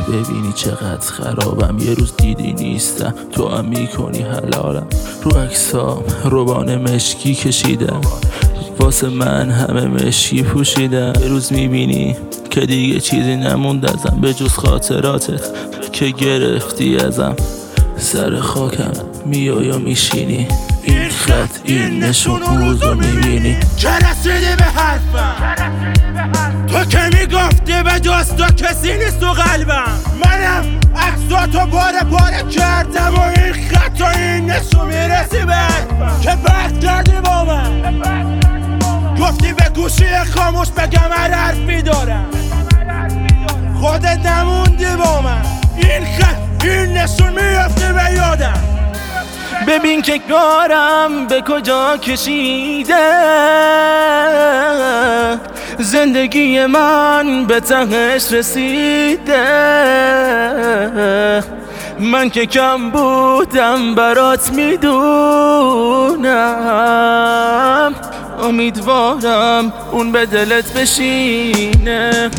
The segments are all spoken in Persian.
ببینی چقدر خرابم، یه روز دیدی نیستم تو هم میکنی حلالم. رو عکسام روبان مشکی کشیدم، واسه من همه مشکی پوشیدم. یه روز میبینی که دیگه چیزی نموند ازم به جز خاطراتت که گرفتی ازم. سر خاکم میای و میشینی، این خط این نشون روزو میبینی. که رسیدی به حرفم، تو که میگفتی به جز تو کسی نیست تو قلبم. منم عکساتو باره کردم و این خط و این نشون میرسی به حرفم که بحث کردی با من. گفتی به گوشی خاموش بگم هر حرفی دارم، خودت نموندی با من. این خط این نشون میفته به یادم. ببین که کارم به کجا کشیده، زندگی من به تهش رسیده. من که کم بودم برات میدونم، امیدوارم اون به دلت بشینه.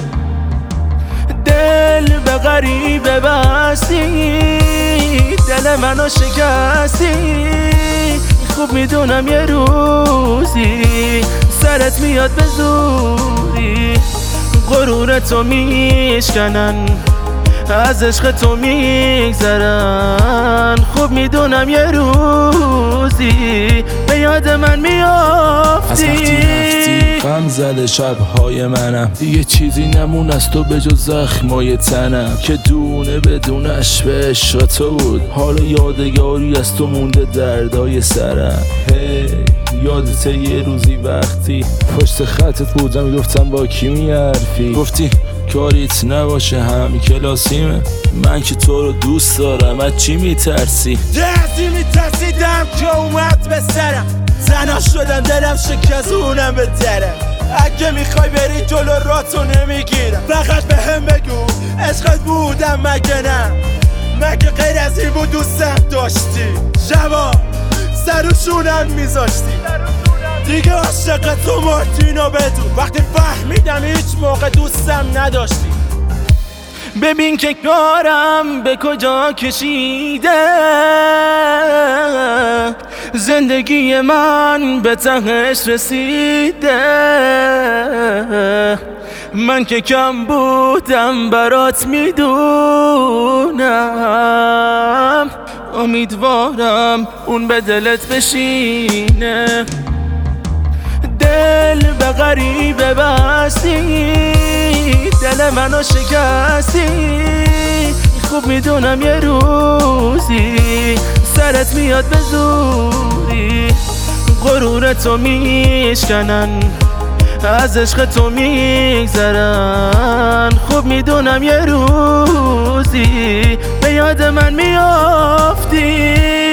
دل به غریبه بستی، دل منو شکستی. خوب میدونم یه روزی سرت میاد به زوری، غرورتو میشکنن از عشق تو میگذرن. خوب میدونم یه روزی به یاد من میافتی. از وقتی رفتی غم زده شبهای منم، دیگه چیزی نمون از تو به جز زخمای تنم که دونه بدونش به عشق تو بود. حالا یادگاری از تو مونده دردای سرم. یادت یه روزی وقتی پشت خطت بودم گفتم با کی میحرفی، گفتی کاریت نباشه هم کلاسیمه. من که تو رو دوست دارم، از چی میترسی؟ دردی میترسیدم که اومد به سرم، زنا شدم دلم شکستونم به درم. اگه میخوای بری جلو راتو نمیگیرم، فقط به هم بگو عشقت بودم مگه نه؟ مگه غیر از این بود دوستم داشتی؟ شبا سروشونم میذاشتی. دیگه عاشق تو مارتینو بدون، وقتی فهمیدم هیچ موقع دوستم نداشتی. ببین که کارم به کجا کشیده، زندگی من به تهش رسیده. من که کم بودم برات میدونم، امیدوارم اون به دلت بشینه. دل به غریبه بستی، دل منو شکستی. خوب میدونم یه روزی سرت میاد به زوری، غرورتو میشکنن از عشق تو میگذرن. خوب میدونم یه روزی به یاد من میافتی.